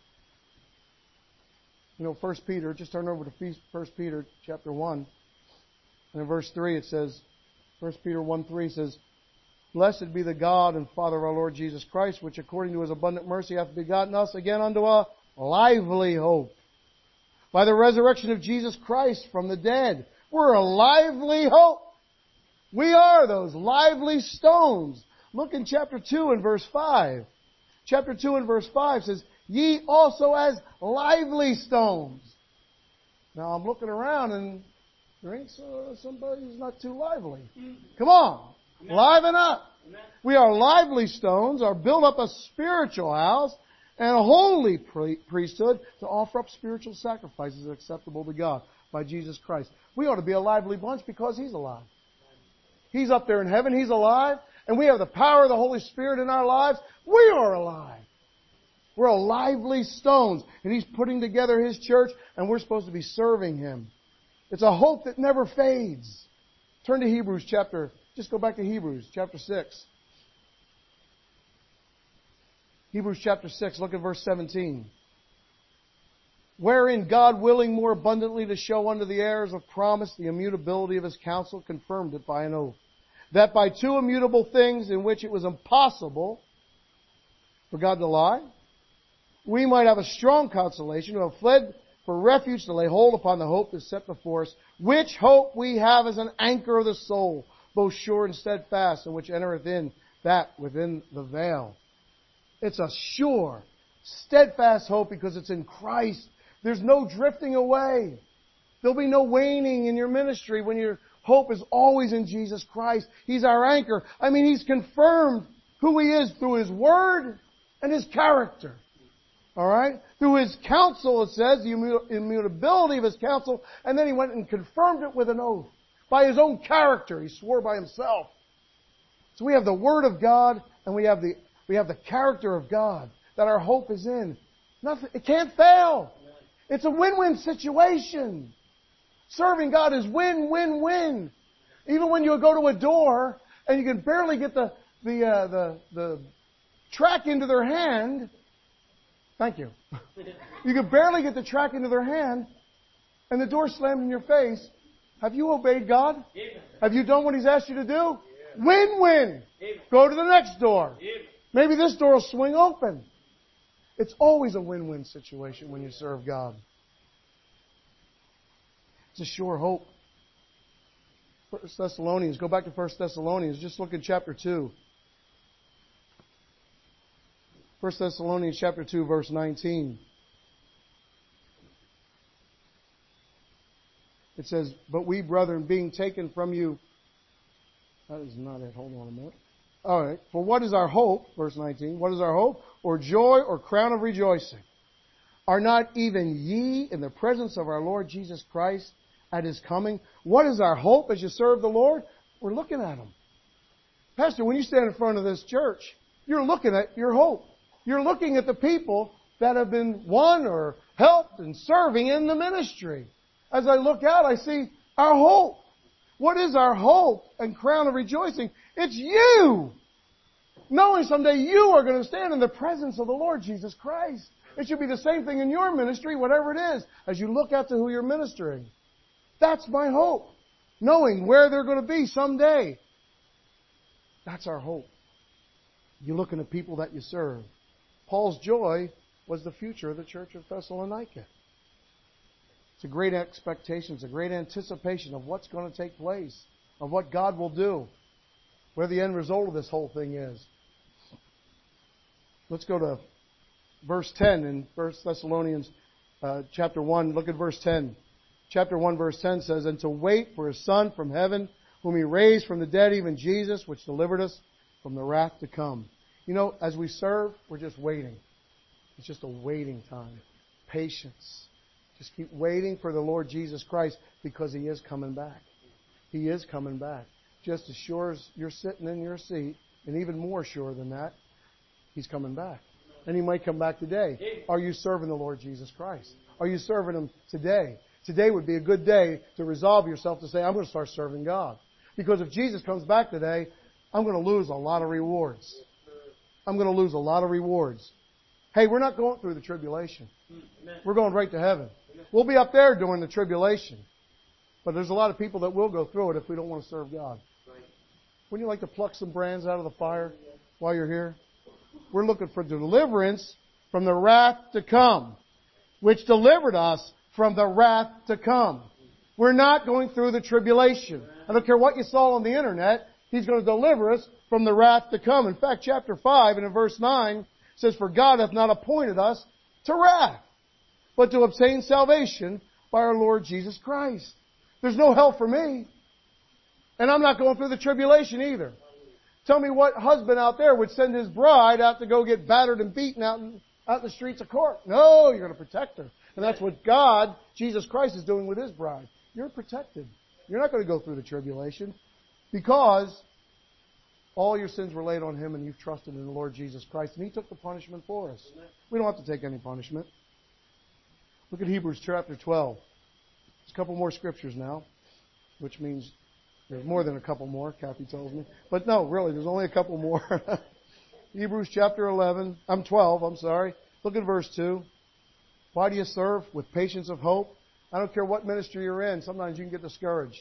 You know, 1 Peter, just turn over to 1 Peter chapter 1. And in verse 3 it says, 1 Peter 1:3 says, blessed be the God and Father of our Lord Jesus Christ, which according to His abundant mercy hath begotten us again unto a lively hope. By the resurrection of Jesus Christ from the dead. We're a lively hope. We are those lively stones. Look in chapter 2 and verse 5. Chapter 2 and verse 5 says, ye also as lively stones. Now I'm looking around and there ain't somebody who's not too lively. Come on. Liven up. We are lively stones, are built up a spiritual house and a holy priesthood to offer up spiritual sacrifices acceptable to God by Jesus Christ. We ought to be a lively bunch because He's alive. He's up there in heaven. He's alive. And we have the power of the Holy Spirit in our lives. We are alive. We're a lively stones. And He's putting together His church, and we're supposed to be serving Him. It's a hope that never fades. Turn to Hebrews just go back to Hebrews chapter 6. Hebrews chapter 6, look at verse 17. Wherein God, willing more abundantly to show unto the heirs of promise the immutability of His counsel, confirmed it by an oath, that by two immutable things in which it was impossible for God to lie, we might have a strong consolation who have fled for refuge to lay hold upon the hope that's set before us, which hope we have as an anchor of the soul, both sure and steadfast, and which entereth in that within the veil. It's a sure, steadfast hope because it's in Christ. There's no drifting away. There'll be no waning in your ministry when your hope is always in Jesus Christ. He's our anchor. I mean, He's confirmed who He is through His Word and His character. All right? Through His counsel, it says, the immutability of His counsel, and then He went and confirmed it with an oath. By His own character, He swore by Himself. So we have the Word of God, and we have the character of God that our hope is in. Nothing, it can't fail. It's a win-win situation. Serving God is win-win-win. Even when you go to a door and you can barely get the track into their hand. Thank you. You can barely get the track into their hand and the door slammed in your face. Have you obeyed God? Amen. Have you done what He's asked you to do? Yeah. Win-win. Amen. Go to the next door. Amen. Maybe this door will swing open. It's always a win-win situation when you serve God. It's a sure hope. 1 Thessalonians, go back to 1 Thessalonians. Just look at chapter 2. 1 Thessalonians chapter 2, verse 19. It says, "But we, brethren, being taken from you..." That is not it. Hold on a minute. All right. "For what is our hope?" Verse 19. "What is our hope? Or joy or crown of rejoicing? Are not even ye in the presence of our Lord Jesus Christ at His coming?" What is our hope as you serve the Lord? We're looking at Him. Pastor, when you stand in front of this church, you're looking at your hope. You're looking at the people that have been won or helped and serving in the ministry. As I look out, I see our hope. What is our hope and crown of rejoicing? It's you! Knowing someday you are going to stand in the presence of the Lord Jesus Christ. It should be the same thing in your ministry, whatever it is, as you look out to who you're ministering. That's my hope. Knowing where they're going to be someday. That's our hope. You look at the people that you serve. Paul's joy was the future of the church of Thessalonica. It's a great expectation. It's a great anticipation of what's going to take place, of what God will do, where the end result of this whole thing is. Let's go to verse 10 in 1 Thessalonians chapter 1. Look at verse 10. Chapter 1, verse 10 says, "And to wait for His Son from heaven, whom He raised from the dead, even Jesus, which delivered us from the wrath to come." You know, as we serve, we're just waiting. It's just a waiting time. Patience. Just keep waiting for the Lord Jesus Christ because He is coming back. He is coming back. Just as sure as you're sitting in your seat, and even more sure than that, He's coming back. And He might come back today. Are you serving the Lord Jesus Christ? Are you serving Him today? Today would be a good day to resolve yourself to say, I'm going to start serving God. Because if Jesus comes back today, I'm going to lose a lot of rewards. I'm going to lose a lot of rewards. Hey, we're not going through the tribulation. We're going right to heaven. We'll be up there during the tribulation. But there's a lot of people that will go through it if we don't want to serve God. Wouldn't you like to pluck some brands out of the fire while you're here? We're looking for deliverance from the wrath to come, which delivered us from the wrath to come. We're not going through the tribulation. I don't care what you saw on the internet. He's going to deliver us from the wrath to come. In fact, chapter 5 and in verse 9 says, "For God hath not appointed us to wrath, but to obtain salvation by our Lord Jesus Christ." There's no hell for me. And I'm not going through the tribulation either. Tell me what husband out there would send his bride out to go get battered and beaten out in the streets of court. No, you're going to protect her. And that's what God, Jesus Christ, is doing with His bride. You're protected. You're not going to go through the tribulation because all your sins were laid on Him and you've trusted in the Lord Jesus Christ. And He took the punishment for us. We don't have to take any punishment. Look at Hebrews chapter 12. There's a couple more scriptures now, which means there's more than a couple more, Kathy tells me. But no, really, there's only a couple more. Hebrews chapter 12, I'm sorry. Look at verse 2. "Why do you serve with patience of hope?" I don't care what ministry you're in. Sometimes you can get discouraged.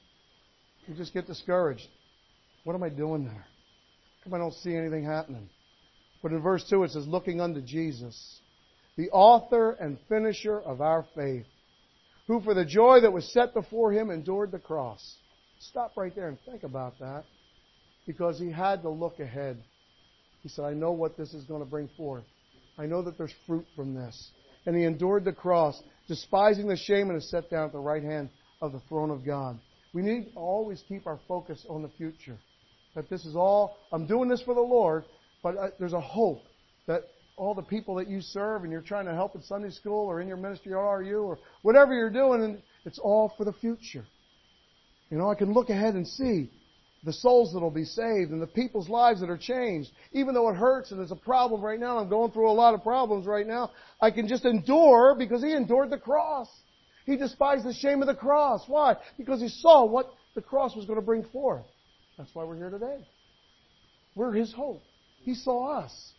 You just get discouraged. What am I doing there? How come I don't see anything happening? But in verse 2 it says, "Looking unto Jesus, the author and finisher of our faith, who for the joy that was set before Him endured the cross." Stop right there and think about that. Because He had to look ahead. He said, I know what this is going to bring forth. I know that there's fruit from this. And He endured the cross, despising the shame, and is set down at the right hand of the throne of God. We need to always keep our focus on the future. That this is all, I'm doing this for the Lord, but there's a hope that all the people that you serve and you're trying to help in Sunday school or in your ministry RU or whatever you're doing, and it's all for the future. You know, I can look ahead and see the souls that will be saved and the people's lives that are changed. Even though it hurts and there's a problem right now, I'm going through a lot of problems right now, I can just endure because He endured the cross. He despised the shame of the cross. Why? Because He saw what the cross was going to bring forth. That's why we're here today. We're His hope. He saw us.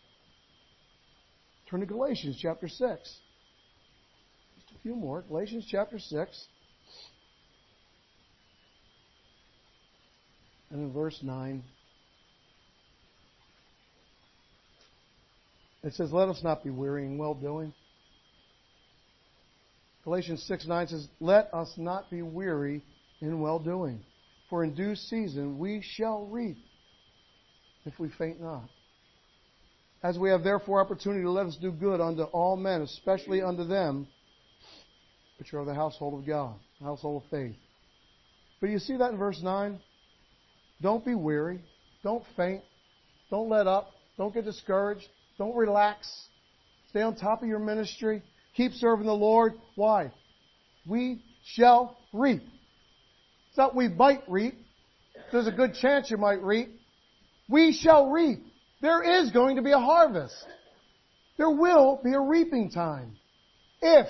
Turn to Galatians chapter 6. Just a few more. Galatians chapter 6. And in verse 9, it says, "Let us not be weary in well-doing, Galatians 6:9 says, "Let us not be weary in well-doing, for in due season we shall reap if we faint not. As we have therefore opportunity, let us do good unto all men, especially unto them which are of the household of God, the household of faith." But you see that in verse 9? Don't be weary. Don't faint. Don't let up. Don't get discouraged. Don't relax. Stay on top of your ministry. Keep serving the Lord. Why? We shall reap. It's not we might reap. There's a good chance you might reap. We shall reap. There is going to be a harvest. There will be a reaping time. If,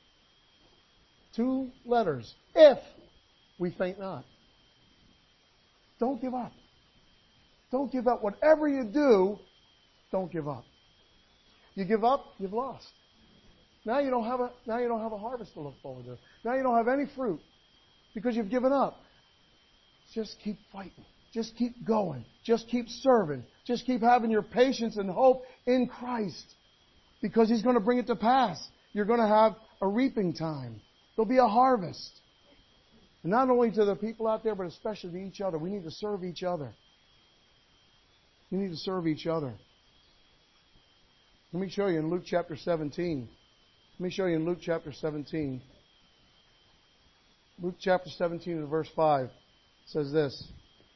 2 letters, if we faint not. Don't give up. Don't give up. Whatever you do, don't give up. You give up, you've lost. Now you don't have a harvest to look forward to. Now you don't have any fruit because you've given up. Just keep fighting. Just keep going. Just keep serving. Just keep having your patience and hope in Christ because He's going to bring it to pass. You're going to have a reaping time. There'll be a harvest. And not only to the people out there, but especially to each other. We need to serve each other. We need to serve each other. Let me show you in Luke chapter 17. Let me show you in Luke chapter 17. Luke chapter 17 and verse 5 says this.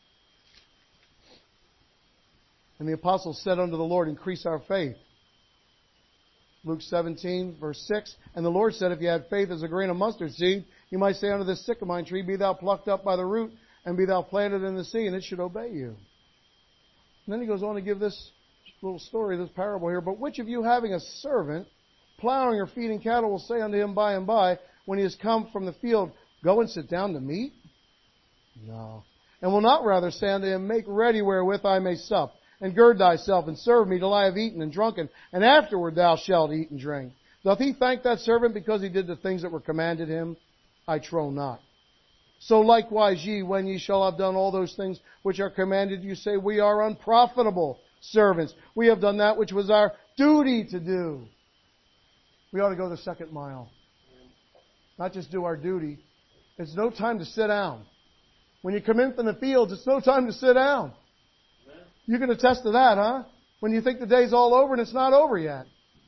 "And the apostles said unto the Lord, Increase our faith." Luke 17, verse 6. "And the Lord said, If you had faith as a grain of mustard seed, you might say unto this sycamore tree, Be thou plucked up by the root, and be thou planted in the sea, and it should obey you." And then he goes on to give this little story, this parable here. "But which of you having a servant, plowing or feeding cattle, will say unto him by and by, when he is come from the field, Go and sit down to meat? No. And will not rather say unto him, Make ready wherewith I may sup, and gird thyself, and serve me till I have eaten and drunken, and afterward thou shalt eat and drink. Doth he thank that servant because he did the things that were commanded him? I trow not. So likewise ye, when ye shall have done all those things which are commanded you, say, We are unprofitable servants. We have done that which was our duty to do." We ought to go the second mile. Not just do our duty. It's no time to sit down. When you come in from the fields, it's no time to sit down. You can attest to that, huh? When you think the day's all over and it's not over yet.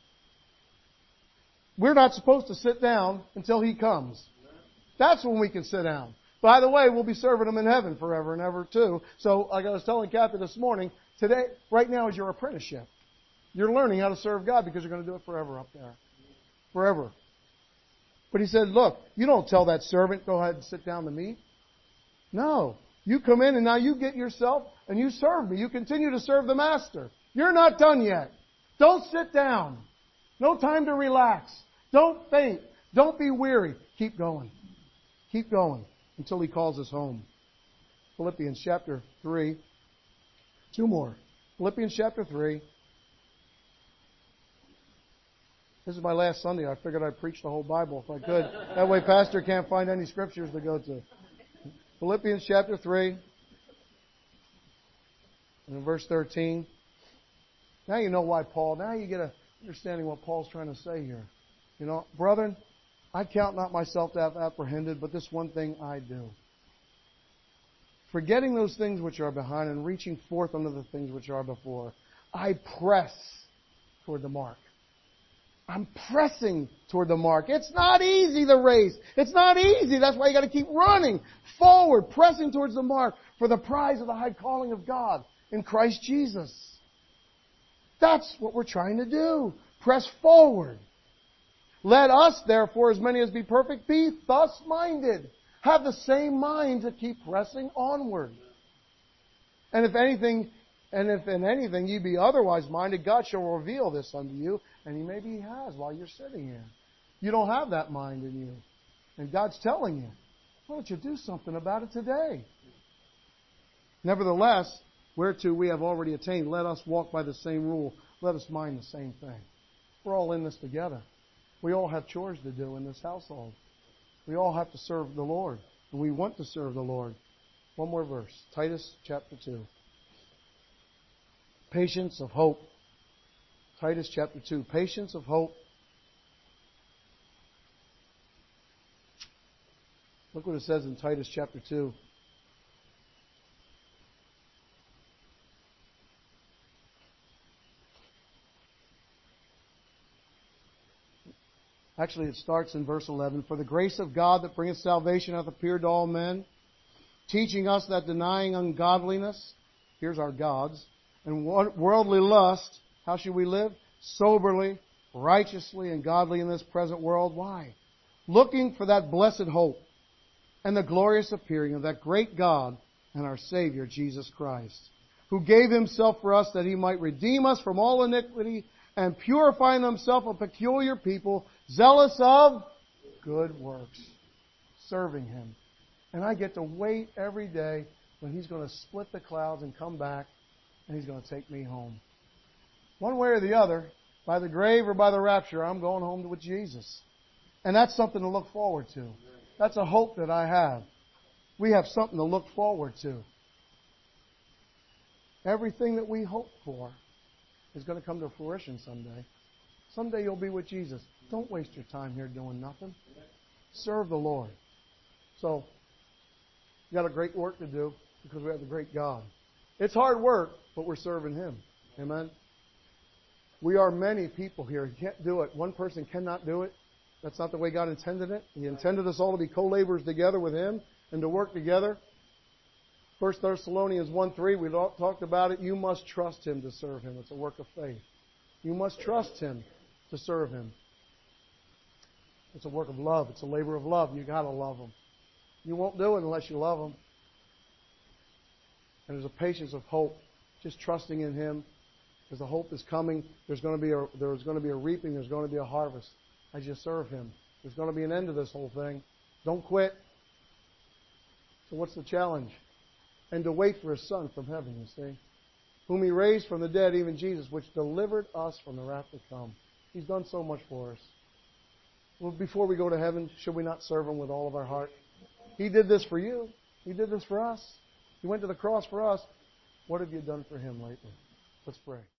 We're not supposed to sit down until He comes. That's when we can sit down. By the way, we'll be serving Him in heaven forever and ever too. So, like I was telling Kathy this morning, today, right now is your apprenticeship. You're learning how to serve God because you're going to do it forever up there. Forever. But He said, look, you don't tell that servant, go ahead and sit down to meat. No. You come in and now you get yourself and you serve me. You continue to serve the Master. You're not done yet. Don't sit down. No time to relax. Don't faint. Don't be weary. Keep going. Keep going until He calls us home. Philippians chapter 3. 2 more. Philippians chapter 3. This is my last Sunday. I figured I'd preach the whole Bible if I could. That way Pastor can't find any scriptures to go to. Philippians chapter 3. And in verse 13. Now you know why now you get an understanding what Paul's trying to say here. You know, brethren, I count not myself to have apprehended, but this one thing I do. Forgetting those things which are behind and reaching forth unto the things which are before, I press toward the mark. I'm pressing toward the mark. It's not easy, the race. It's not easy. That's why you got to keep running forward, pressing towards the mark for the prize of the high calling of God in Christ Jesus. That's what we're trying to do. Press forward. Let us, therefore, as many as be perfect, be thus minded. Have the same mind to keep pressing onward. And if in anything ye be otherwise minded, God shall reveal this unto you. And maybe He has while you're sitting here. You don't have that mind in you. And God's telling you, why don't you do something about it today? Nevertheless, whereto we have already attained, let us walk by the same rule. Let us mind the same thing. We're all in this together. We all have chores to do in this household. We all have to serve the Lord. And we want to serve the Lord. One more verse. Titus chapter 2. Patience of hope. Titus chapter 2. Patience of hope. Look what it says in Titus chapter 2. Actually, it starts in verse 11. For the grace of God that bringeth salvation hath appeared to all men, teaching us that denying ungodliness, here's our gods, and worldly lust, how should we live? Soberly, righteously, and godly in this present world. Why? Looking for that blessed hope and the glorious appearing of that great God and our Savior, Jesus Christ, who gave Himself for us that He might redeem us from all iniquity and purify in Himself a peculiar people, zealous of good works, serving Him. And I get to wait every day when He's going to split the clouds and come back, and He's going to take me home. One way or the other, by the grave or by the rapture, I'm going home with Jesus. And that's something to look forward to. That's a hope that I have. We have something to look forward to. Everything that we hope for is going to come to fruition someday. Someday you'll be with Jesus. Don't waste your time here doing nothing. Serve the Lord. So, we got a great work to do because we have the great God. It's hard work, but we're serving Him. Amen? We are many people here. You can't do it. One person cannot do it. That's not the way God intended it. He intended us all to be co-laborers together with Him and to work together. 1 Thessalonians 1:3, we talked about it. You must trust Him to serve Him. It's a work of faith. You must trust Him to serve Him. It's a work of love. It's a labor of love. You got to love Him. You won't do it unless you love Him. And there's a patience of hope, just trusting in Him. Because the hope is coming. There's going to be a reaping. There's going to be a harvest as you serve Him. There's going to be an end to this whole thing. Don't quit. So what's the challenge? And to wait for His Son from heaven, you see. Whom He raised from the dead, even Jesus, which delivered us from the wrath to come. He's done so much for us. Well, before we go to heaven, should we not serve Him with all of our heart? He did this for you. He did this for us. He went to the cross for us. What have you done for Him lately? Let's pray.